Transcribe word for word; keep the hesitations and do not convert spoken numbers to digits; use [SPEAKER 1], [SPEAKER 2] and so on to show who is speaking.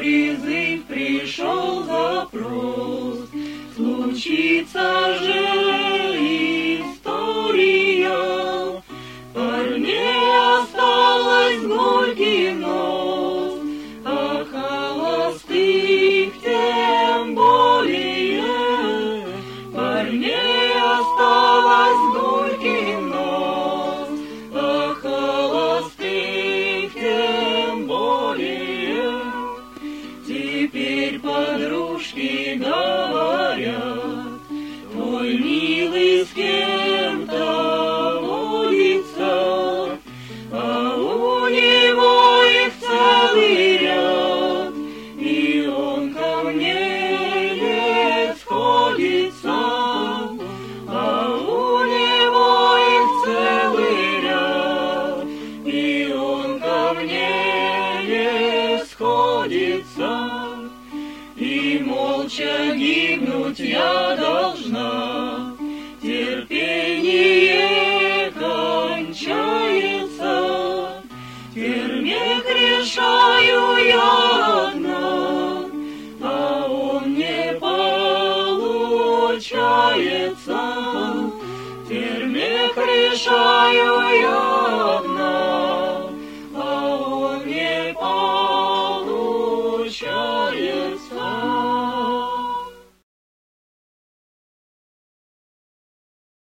[SPEAKER 1] призыв, пришел запрос. Случится же история, парней осталось горький нос, а холостых тем более. Парней осталось горький нос, а холостых тем более. Теперь подружки говорят, твой милый с кем-то водится, а у него их целый ряд, и он ко мне не сходится, а у него их целый ряд, и он ко мне не сходится. И молча гибнуть я должна, терпение кончается, в тюрьме грешаю я одна, а он не получается. В тюрьме грешаю я одна, а он не получается.